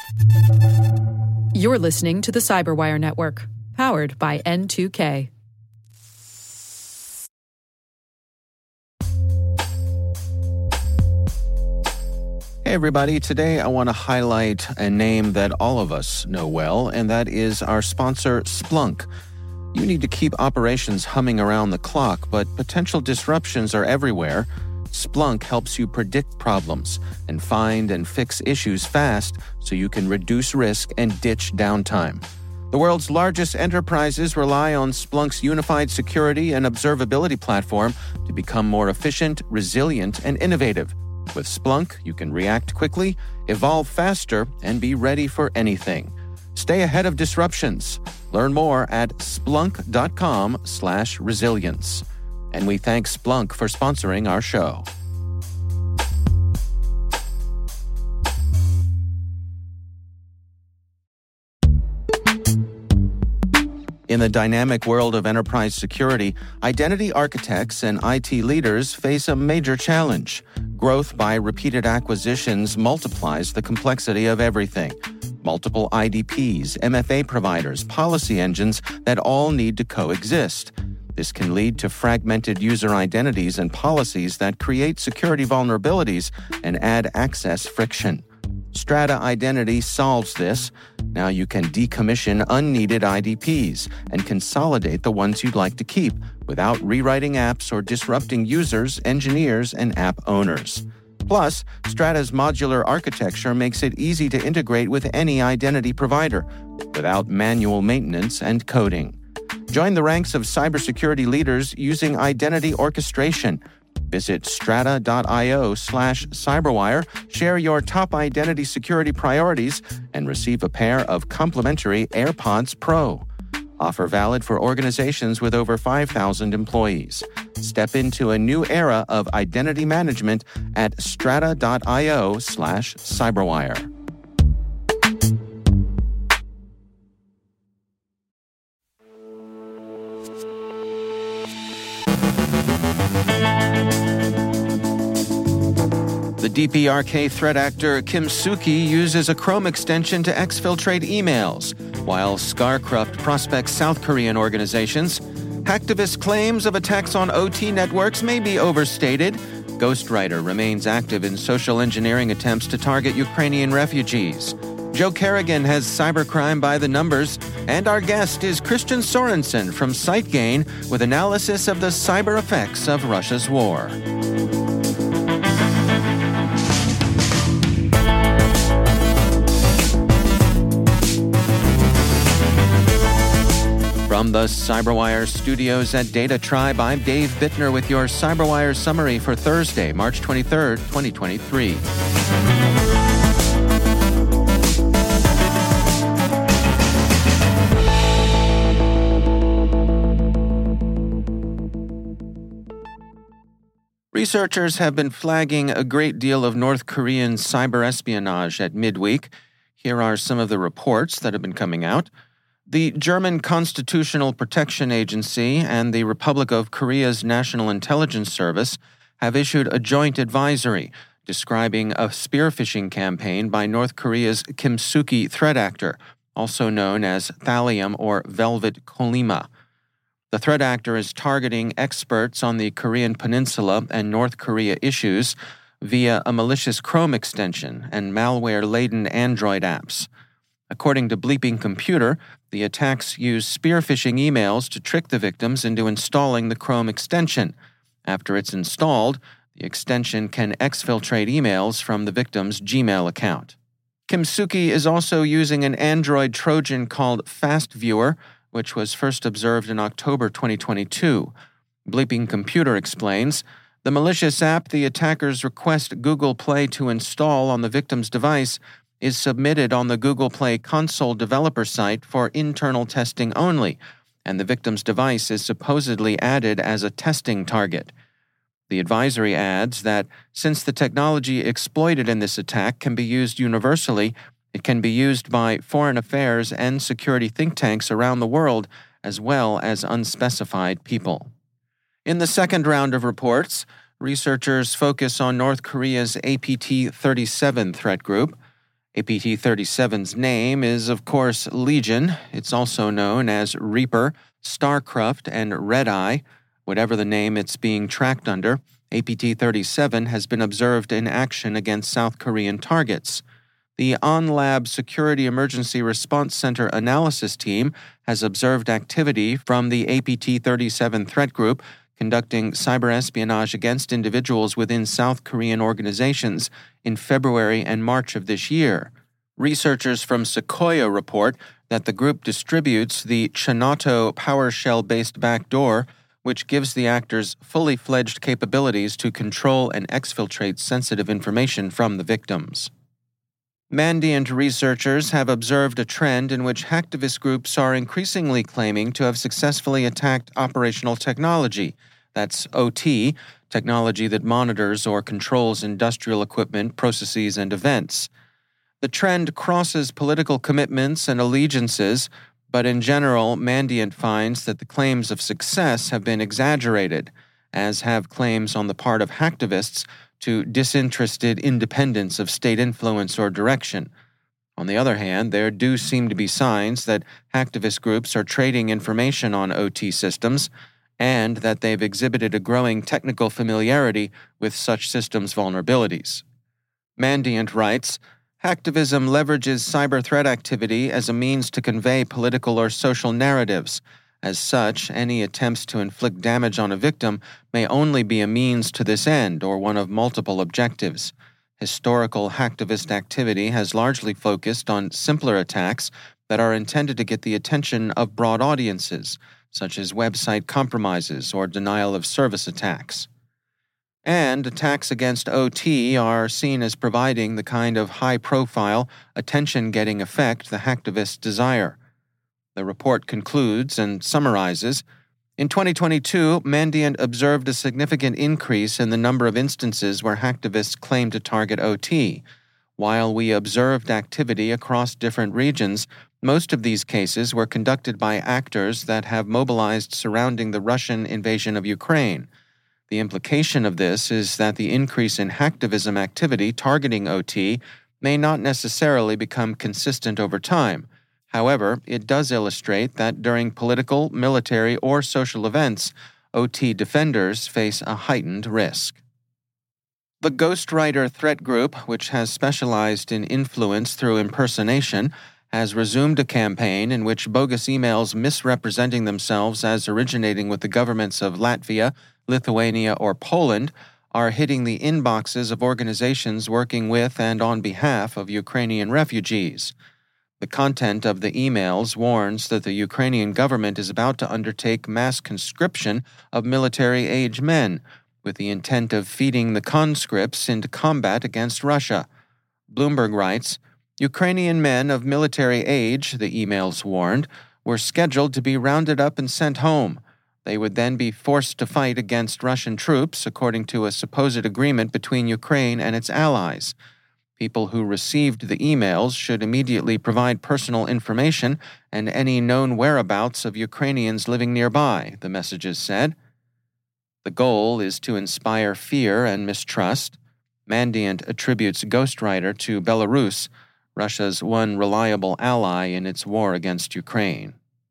You're listening to the Cyberwire Network, powered by N2K. Hey everybody, today I want to highlight a name that all of us know well, and that is our sponsor, Splunk. You need to keep operations humming around the clock, but potential disruptions are everywhere. Splunk helps you predict problems and find and fix issues fast so you can reduce risk and ditch downtime. The world's largest enterprises rely on Splunk's unified security and observability platform to become more efficient, resilient, and innovative. With Splunk, you can react quickly, evolve faster, and be ready for anything. Stay ahead of disruptions. Learn more at splunk.com/resilience. And we thank Splunk for sponsoring our show. In the dynamic world of enterprise security, identity architects and IT leaders face a major challenge. Growth by repeated acquisitions multiplies the complexity of everything. Multiple IDPs, MFA providers, policy engines that all need to coexist. This can lead to fragmented user identities and policies that create security vulnerabilities and add access friction. Strata Identity solves this. Now you can decommission unneeded IDPs and consolidate the ones you'd like to keep without rewriting apps or disrupting users, engineers, and app owners. Plus, Strata's modular architecture makes it easy to integrate with any identity provider without manual maintenance and coding. Join the ranks of cybersecurity leaders using identity orchestration. Visit strata.io/cyberwire, share your top identity security priorities, and receive a pair of complimentary AirPods Pro. Offer valid for organizations with over 5,000 employees. Step into a new era of identity management at strata.io/cyberwire. The DPRK threat actor Kim Soo-ki uses a Chrome extension to exfiltrate emails, while Scarcruft prospects South Korean organizations. Hacktivist claims of attacks on OT networks may be overstated. Ghostwriter remains active in social engineering attempts to target Ukrainian refugees. Joe Kerrigan has cybercrime by the numbers, and our guest is Christian Sorensen from SiteGain with analysis of the cyber effects of Russia's war. From the CyberWire studios at Data Tribe, I'm Dave Bittner with your CyberWire summary for Thursday, March 23rd, 2023. Researchers have been flagging a great deal of North Korean cyber espionage at midweek. Here are some of the reports that have been coming out. The German Constitutional Protection Agency and the Republic of Korea's National Intelligence Service have issued a joint advisory describing a spear-phishing campaign by North Korea's Kim Soo-ki threat actor, also known as Thallium or Velvet Kolima. The threat actor is targeting experts on the Korean Peninsula and North Korea issues via a malicious Chrome extension and malware-laden Android apps. According to Bleeping Computer, the attacks use spear-phishing emails to trick the victims into installing the Chrome extension. After it's installed, the extension can exfiltrate emails from the victim's Gmail account. Kim Soo-ki is also using an Android Trojan called FastViewer, which was first observed in October 2022. Bleeping Computer explains, the malicious app the attackers request Google Play to install on the victim's device is submitted on the Google Play console developer site for internal testing only, and the victim's device is supposedly added as a testing target. The advisory adds that since the technology exploited in this attack can be used universally, it can be used by foreign affairs and security think tanks around the world, as well as unspecified people. In the second round of reports, researchers focus on North Korea's APT-37 threat group. APT-37's name is, of course, Legion. It's also known as Reaper, Starcraft, and Red-Eye. Whatever the name it's being tracked under, APT-37 has been observed in action against South Korean targets. The OnLab Security Emergency Response Center analysis team has observed activity from the APT-37 threat group conducting cyber espionage against individuals within South Korean organizations in February and March of this year. Researchers from Sequoia report that the group distributes the Chinato PowerShell-based backdoor, which gives the actors fully fledged capabilities to control and exfiltrate sensitive information from the victims. Mandiant researchers have observed a trend in which hacktivist groups are increasingly claiming to have successfully attacked operational technology, that's OT, technology that monitors or controls industrial equipment, processes, and events. The trend crosses political commitments and allegiances, but in general, Mandiant finds that the claims of success have been exaggerated, as have claims on the part of hacktivists to disinterested independence of state influence or direction. On the other hand, there do seem to be signs that hacktivist groups are trading information on OT systems and that they've exhibited a growing technical familiarity with such systems' vulnerabilities. Mandiant writes, "Hacktivism leverages cyber threat activity as a means to convey political or social narratives. As such, any attempts to inflict damage on a victim may only be a means to this end or one of multiple objectives. Historical hacktivist activity has largely focused on simpler attacks that are intended to get the attention of broad audiences, such as website compromises or denial of service attacks. And attacks against OT are seen as providing the kind of high-profile, attention-getting effect the hacktivists desire." The report concludes and summarizes, "In 2022, Mandiant observed a significant increase in the number of instances where hacktivists claim to target OT. While we observed activity across different regions, most of these cases were conducted by actors that have mobilized surrounding the Russian invasion of Ukraine. The implication of this is that the increase in hacktivism activity targeting OT may not necessarily become consistent over time. However, it does illustrate that during political, military, or social events, OT defenders face a heightened risk." The Ghostwriter threat group, which has specialized in influence through impersonation, has resumed a campaign in which bogus emails misrepresenting themselves as originating with the governments of Latvia, Lithuania, or Poland are hitting the inboxes of organizations working with and on behalf of Ukrainian refugees. The content of the emails warns that the Ukrainian government is about to undertake mass conscription of military-age men, with the intent of feeding the conscripts into combat against Russia. Bloomberg writes, "Ukrainian men of military age," the emails warned, "were scheduled to be rounded up and sent home. They would then be forced to fight against Russian troops, according to a supposed agreement between Ukraine and its allies. People who received the emails should immediately provide personal information and any known whereabouts of Ukrainians living nearby," the messages said. The goal is to inspire fear and mistrust. Mandiant attributes Ghostwriter to Belarus, Russia's one reliable ally in its war against Ukraine.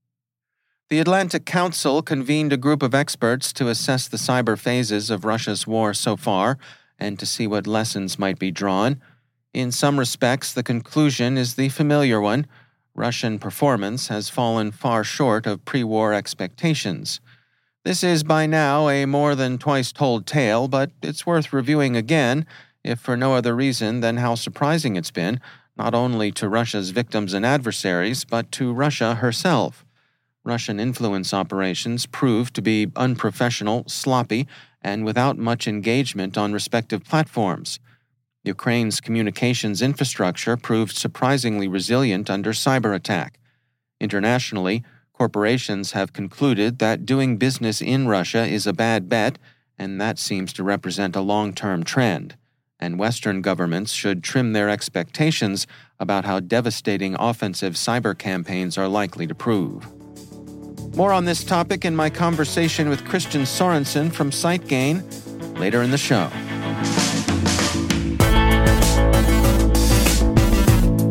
The Atlantic Council convened a group of experts to assess the cyber phases of Russia's war so far and to see what lessons might be drawn. In some respects, the conclusion is the familiar one. Russian performance has fallen far short of pre-war expectations. This is by now a more than twice-told tale, but it's worth reviewing again, if for no other reason than how surprising it's been, not only to Russia's victims and adversaries, but to Russia herself. Russian influence operations proved to be unprofessional, sloppy, and without much engagement on respective platforms. Ukraine's communications infrastructure proved surprisingly resilient under cyber attack. Internationally, corporations have concluded that doing business in Russia is a bad bet, and that seems to represent a long-term trend. And Western governments should trim their expectations about how devastating offensive cyber campaigns are likely to prove. More on this topic in my conversation with Christian Sorensen from SiteGain later in the show.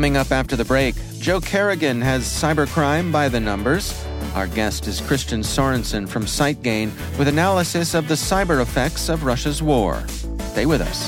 Coming up after the break, Joe Carrigan has cybercrime by the numbers. Our guest is Christian Sorensen from SiteGain with analysis of the cyber effects of Russia's war. Stay with us.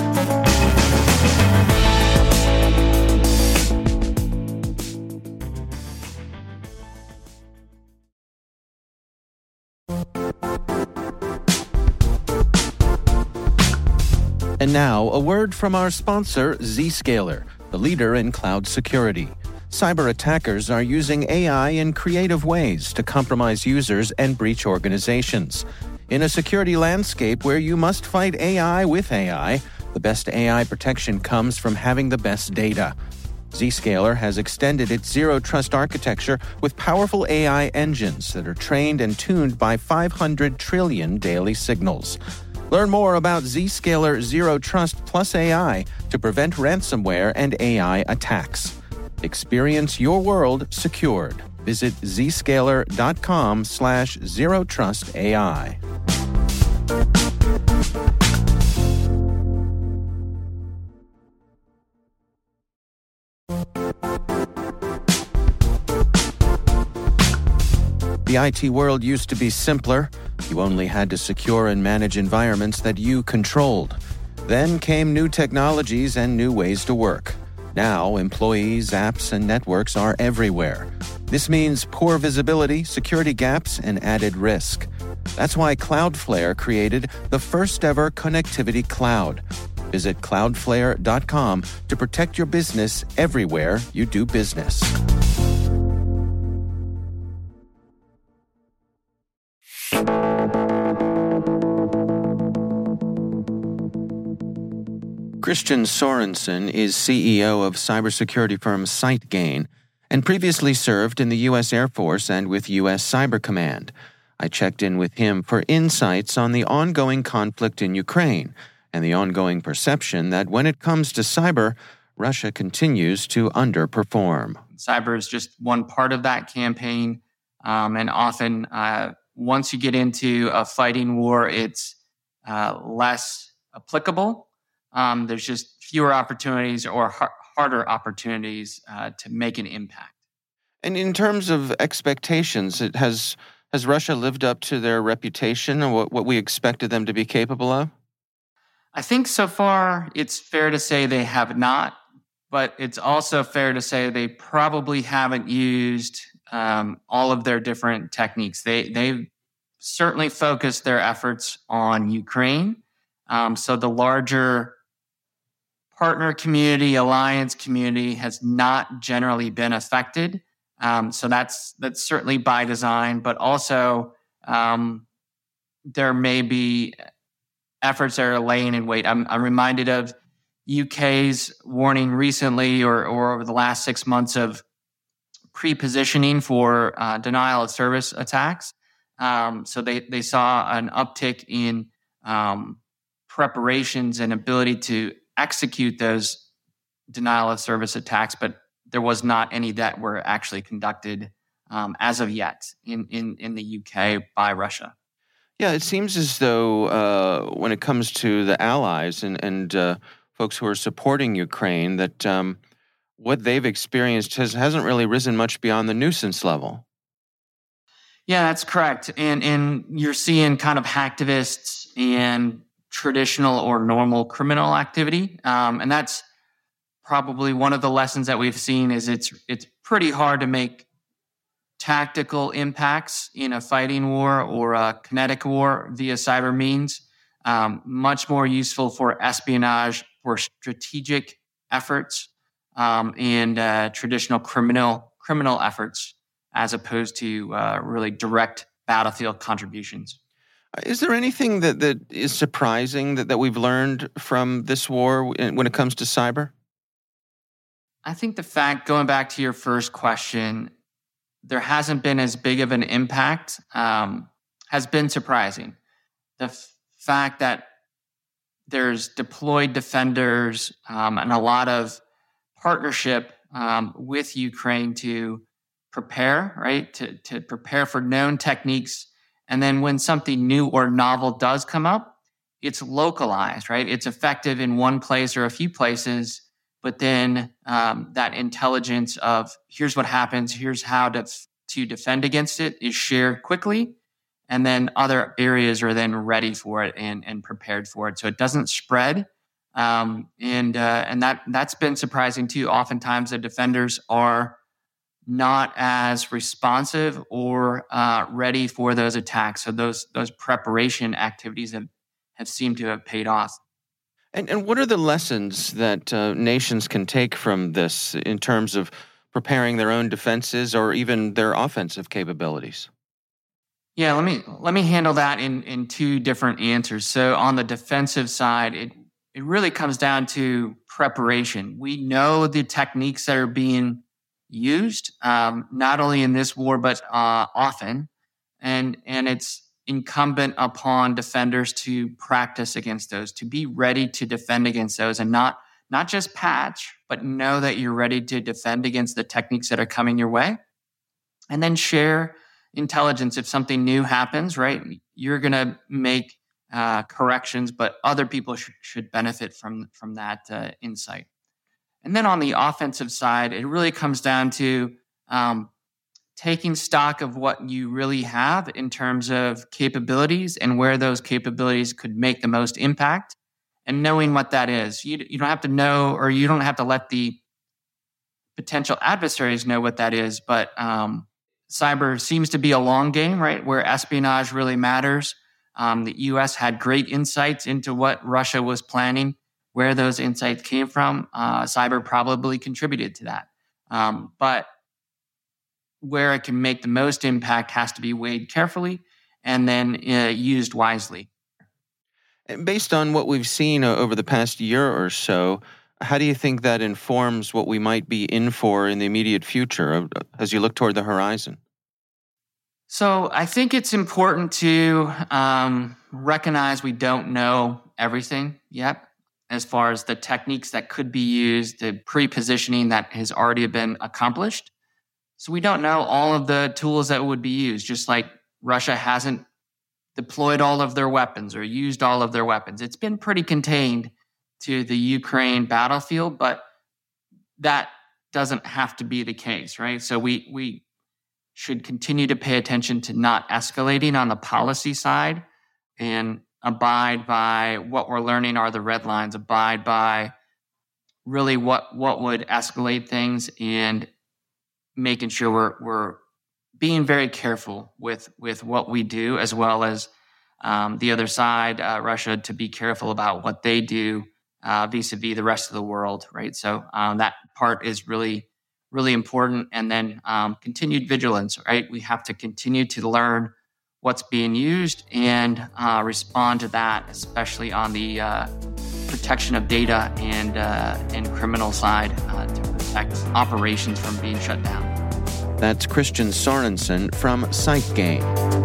And now, a word from our sponsor, Zscaler, the leader in cloud security. Cyber attackers are using AI in creative ways to compromise users and breach organizations. In a security landscape where you must fight AI with AI, the best AI protection comes from having the best data. Zscaler has extended its zero-trust architecture with powerful AI engines that are trained and tuned by 500 trillion daily signals. Learn more about Zscaler Zero Trust Plus AI to prevent ransomware and AI attacks. Experience your world secured. Visit zscaler.com/zerotrustai. The IT world used to be simpler. You only had to secure and manage environments that you controlled. Then came new technologies and new ways to work. Now, employees, apps, and networks are everywhere. This means poor visibility, security gaps, and added risk. That's why Cloudflare created the first-ever connectivity cloud. Visit cloudflare.com to protect your business everywhere you do business. Christian Sorensen is CEO of cybersecurity firm SiteGain and previously served in the U.S. Air Force and with U.S. Cyber Command. I checked in with him for insights on the ongoing conflict in Ukraine and the ongoing perception that when it comes to cyber, Russia continues to underperform. Cyber is just one part of that campaign, and often once you get into a fighting war, it's less applicable. There's just fewer opportunities or harder opportunities to make an impact. And in terms of expectations, has Russia lived up to their reputation and what we expected them to be capable of? I think so far it's fair to say they have not, but it's also fair to say they probably haven't used all of their different techniques. They've certainly focused their efforts on Ukraine. So the larger partner community, alliance community has not generally been affected. So that's certainly by design, but also there may be efforts that are laying in wait. I'm reminded of UK's warning recently or over the last 6 months of pre-positioning for denial of service attacks. So they saw an uptick in preparations and ability to execute those denial of service attacks, but there was not any that were actually conducted as of yet in the UK by Russia. Yeah, it seems as though when it comes to the allies and folks who are supporting Ukraine, that what they've experienced hasn't really risen much beyond the nuisance level. Yeah, that's correct. And you're seeing kind of hacktivists and traditional or normal criminal activity. And that's probably one of the lessons that we've seen is it's pretty hard to make tactical impacts in a fighting war or a kinetic war via cyber means. Much more useful for espionage, for strategic efforts, and traditional criminal efforts, as opposed to really direct battlefield contributions. Is there anything that is surprising that we've learned from this war when it comes to cyber? I think the fact, going back to your first question, there hasn't been as big of an impact has been surprising. The fact that there's deployed defenders and a lot of partnership with Ukraine to prepare, right? To prepare for known techniques. And then when something new or novel does come up, it's localized, right? It's effective in one place or a few places, but then that intelligence of here's what happens, here's how to defend against it is shared quickly. And then other areas are then ready for it and prepared for it. So it doesn't spread. And that's been surprising too. Oftentimes the defenders are not as responsive or ready for those attacks. So those preparation activities have seemed to have paid off. And what are the lessons that nations can take from this in terms of preparing their own defenses or even their offensive capabilities? Yeah, let me handle that in two different answers. So on the defensive side, it really comes down to preparation. We know the techniques that are being used, not only in this war, but often. And it's incumbent upon defenders to practice against those, to be ready to defend against those, and not just patch, but know that you're ready to defend against the techniques that are coming your way. And then share intelligence. If something new happens, right, you're going to make corrections, but other people should benefit from that insight. And then on the offensive side, it really comes down to taking stock of what you really have in terms of capabilities and where those capabilities could make the most impact, and knowing what that is. You don't have to know, or you don't have to let the potential adversaries know what that is, but cyber seems to be a long game, right, where espionage really matters. The U.S. had great insights into what Russia was planning. Where those insights came from, cyber probably contributed to that. But where it can make the most impact has to be weighed carefully and then used wisely. And based on what we've seen over the past year or so, how do you think that informs what we might be in for in the immediate future as you look toward the horizon? So I think it's important to recognize we don't know everything yet as far as the techniques that could be used, the pre-positioning that has already been accomplished. So we don't know all of the tools that would be used, just like Russia hasn't deployed all of their weapons or used all of their weapons. It's been pretty contained to the Ukraine battlefield, but that doesn't have to be the case, right? So we should continue to pay attention to not escalating on the policy side and abide by what we're learning are the red lines, abide by really what would escalate things, and making sure we're being very careful with what we do, as well as the other side, Russia, to be careful about what they do vis-a-vis the rest of the world, right? So that part is really, really important. And then continued vigilance, right? We have to continue to learn what's being used and respond to that, especially on the protection of data and criminal side to protect operations from being shut down. That's Christian Sorensen from SiteGain.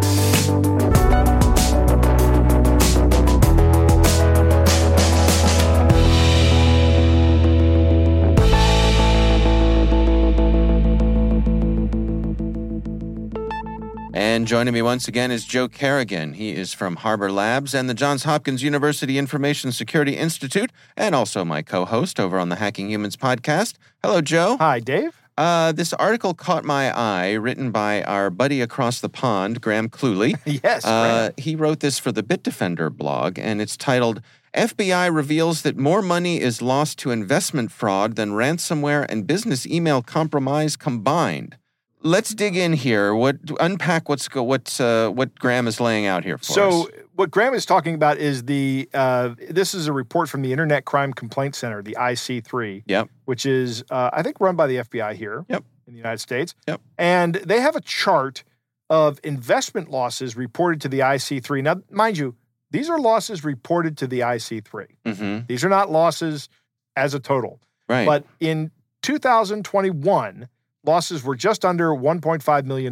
And joining me once again is Joe Carrigan. He is from Harbor Labs and the Johns Hopkins University Information Security Institute, and also my co-host over on the Hacking Humans podcast. Hello, Joe. Hi, Dave. This article caught my eye, written by our buddy across the pond, Graham Cluley. Yes, Graham. He wrote this for the Bitdefender blog, and it's titled, FBI reveals that more money is lost to investment fraud than ransomware and business email compromise combined. Let's dig in here. Unpack what Graham is laying out here for us. So what Graham is talking about is this is a report from the Internet Crime Complaint Center, the IC3, yep, which is, I think, run by the FBI here yep, in the United States. Yep. And they have a chart of investment losses reported to the IC3. Now, mind you, these are losses reported to the IC3. Mm-hmm. These are not losses as a total. Right. But in 2021, losses were just under $1.5 million.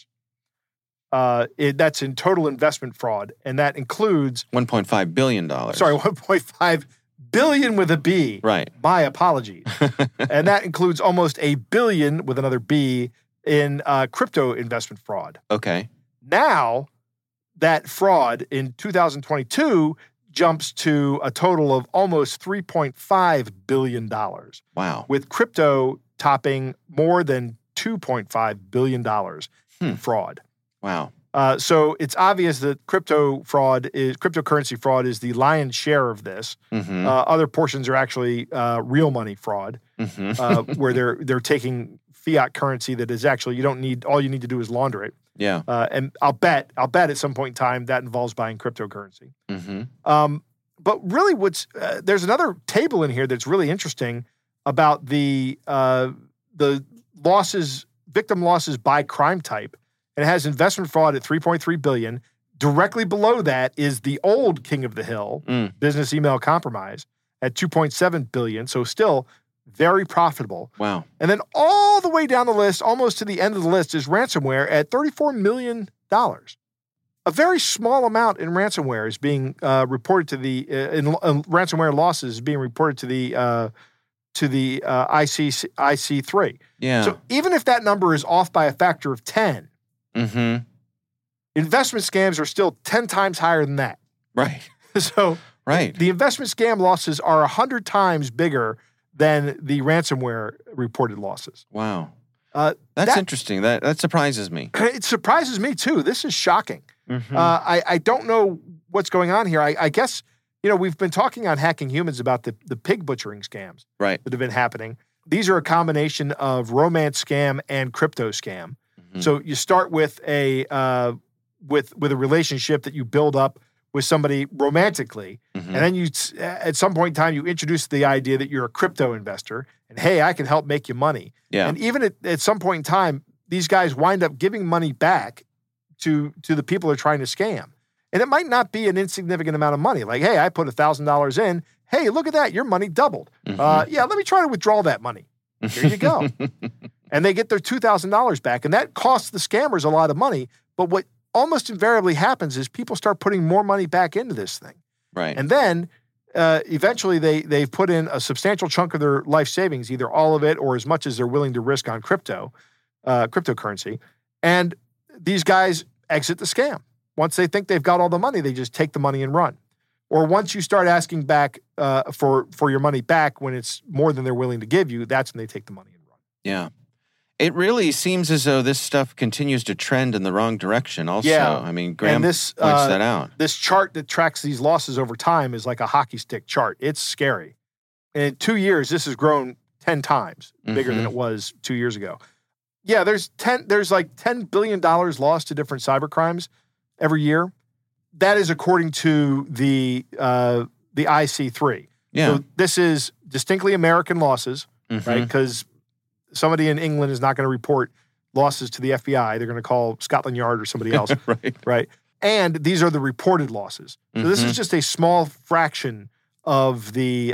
That's in total investment fraud, and that includes $1.5 billion. Sorry, $1.5 billion with a B. Right. My apologies. And that includes almost $1 billion with another B in crypto investment fraud. Okay. Now, that fraud in 2022 jumps to a total of almost $3.5 billion, Wow. with crypto topping more than $2.5 billion in fraud. Wow. So it's obvious that cryptocurrency fraud is the lion's share of this. Mm-hmm. Other portions are actually real money fraud, where they're taking fiat currency that is actually all you need to do is launder it. Yeah. And I'll bet at some point in time that involves buying cryptocurrency. Mm-hmm. But really, there's another table in here that's really interesting about the victim losses by crime type. And it has investment fraud at $3.3 billion. Directly below that is the old king of the hill, business email compromise, at $2.7 billion. So still very profitable. Wow. And then all the way down the list, almost to the end of the list, is ransomware at $34 million. A very small amount in ransomware is being reported to the ransomware losses is being reported to the IC3. Yeah. So even if that number is off by a factor of 10, investment scams are still 10 times higher than that. Right. So the investment scam losses are 100 times bigger than the ransomware reported losses. Wow. That's interesting. That surprises me. It surprises me too. This is shocking. Mm-hmm. I don't know what's going on here. I guess, we've been talking on Hacking Humans about the pig butchering scams that have been happening. These are a combination of romance scam and crypto scam. Mm-hmm. So you start with a relationship that you build up with somebody romantically, and then at some point in time you introduce the idea that you're a crypto investor, and hey, I can help make you money. Yeah. And even at some point in time, these guys wind up giving money back to the people they're trying to scam. And it might not be an insignificant amount of money. Like, hey, I put $1,000 in. Hey, look at that. Your money doubled. Let me try to withdraw that money. Here you go. And they get their $2,000 back. And that costs the scammers a lot of money. But what almost invariably happens is people start putting more money back into this thing. Right. And then eventually they've put in a substantial chunk of their life savings, either all of it or as much as they're willing to risk on cryptocurrency. And these guys exit the scam. Once they think they've got all the money, they just take the money and run. Or once you start asking back for your money back when it's more than they're willing to give you, that's when they take the money and run. Yeah. It really seems as though this stuff continues to trend in the wrong direction also. Yeah. I mean, Graham points that out. This chart that tracks these losses over time is like a hockey stick chart. It's scary. And in 2 years, this has grown 10 times bigger than it was 2 years ago. Yeah, there's like $10 billion lost to different cyber crimes every year. That is according to the IC3. Yeah. So this is distinctly American losses, right? Because somebody in England is not going to report losses to the FBI. They're going to call Scotland Yard or somebody else. Right. And these are the reported losses. So this is just a small fraction of the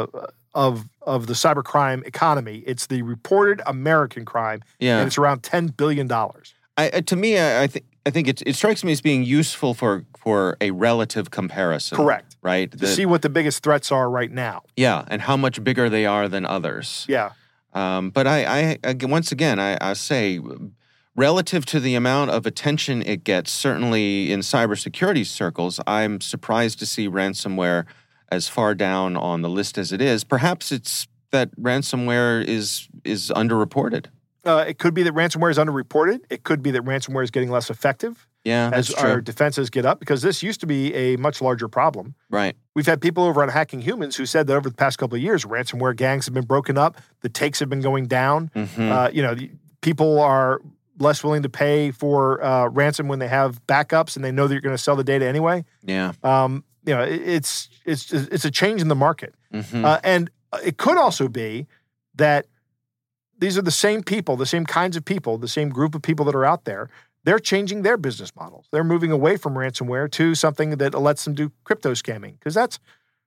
cybercrime economy. It's the reported American crime, and it's around $10 billion. To me, I think it strikes me as being useful for a relative comparison. Correct. Right? To see what the biggest threats are right now. Yeah, and how much bigger they are than others. Yeah. But I once again, I say, relative to the amount of attention it gets, certainly in cybersecurity circles, I'm surprised to see ransomware as far down on the list as it is. Perhaps it's that ransomware is underreported. It could be that ransomware is underreported. It could be that ransomware is getting less effective. Yeah, that's as true. Our defenses get up, because this used to be a much larger problem. Right. We've had people over on Hacking Humans who said that over the past couple of years, ransomware gangs have been broken up, the takes have been going down. People are less willing to pay for ransom when they have backups and they know that you're going to sell the data anyway. Yeah. It's a change in the market, and it could also be that these are the same people, the same kinds of people, the same group of people that are out there. They're changing their business models. They're moving away from ransomware to something that lets them do crypto scamming. Because that's,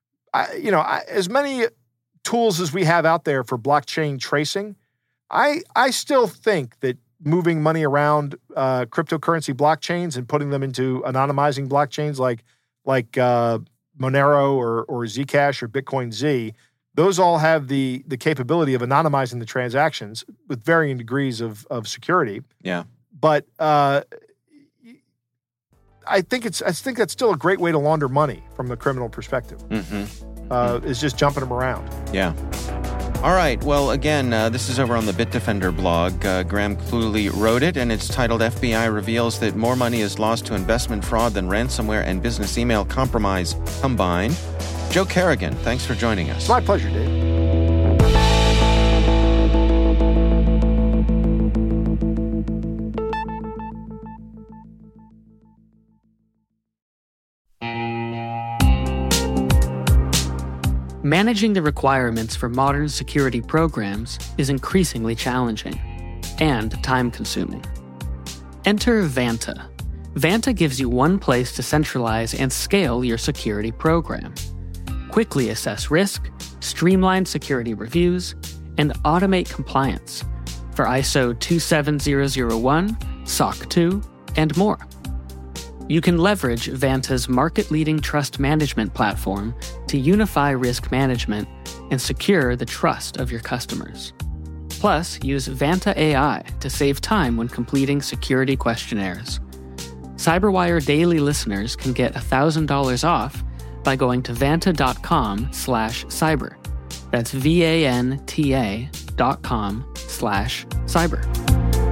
as many tools as we have out there for blockchain tracing, I still think that moving money around cryptocurrency blockchains and putting them into anonymizing blockchains like Monero or Zcash or Bitcoin Z, those all have the capability of anonymizing the transactions with varying degrees of security. Yeah. But I think that's still a great way to launder money from the criminal perspective. Is just jumping them around. Yeah. All right. Well, again, this is over on the Bitdefender blog. Graham Cluley wrote it, and it's titled FBI Reveals That More Money is Lost to Investment Fraud Than Ransomware and Business Email Compromise Combined. Joe Carrigan, thanks for joining us. My pleasure, Dave. Managing the requirements for modern security programs is increasingly challenging and time-consuming. Enter Vanta. Vanta gives you one place to centralize and scale your security program. Quickly assess risk, streamline security reviews, and automate compliance for ISO 27001, SOC 2, and more. You can leverage Vanta's market-leading trust management platform to unify risk management and secure the trust of your customers. Plus, use Vanta AI to save time when completing security questionnaires. CyberWire Daily listeners can get $1,000 off by going to vanta.com/cyber. That's VANTA.com/cyber.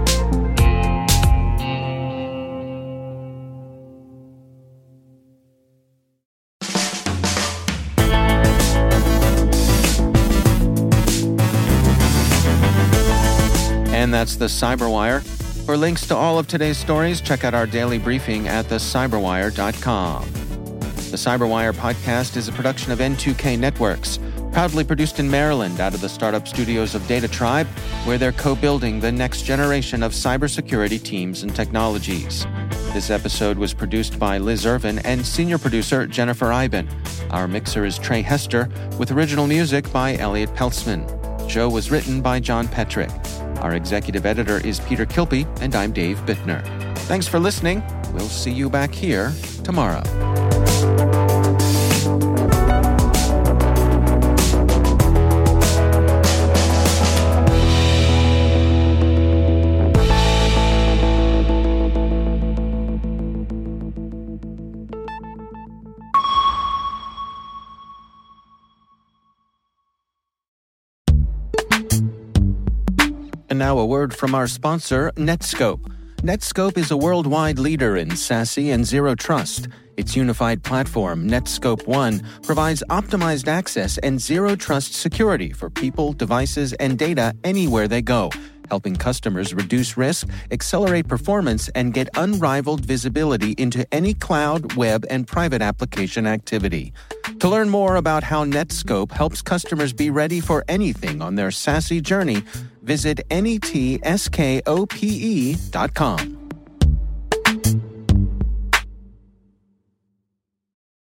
And that's the Cyberwire. For links to all of today's stories, check out our daily briefing at thecyberwire.com. The Cyberwire podcast is a production of N2K Networks, proudly produced in Maryland out of the startup studios of Data Tribe, where they're co-building the next generation of cybersecurity teams and technologies. This episode was produced by Liz Irvin and senior producer Jennifer Eiben. Our mixer is Trey Hester, with original music by Elliot Peltzman. The show was written by John Petrick. Our executive editor is Peter Kilpie, and I'm Dave Bittner. Thanks for listening. We'll see you back here tomorrow. And now a word from our sponsor, Netskope. Netskope is a worldwide leader in SASE and Zero Trust. Its unified platform, Netskope One, provides optimized access and Zero Trust security for people, devices, and data anywhere they go, helping customers reduce risk, accelerate performance, and get unrivaled visibility into any cloud, web, and private application activity. To learn more about how Netskope helps customers be ready for anything on their SASE journey, visit netskope.com.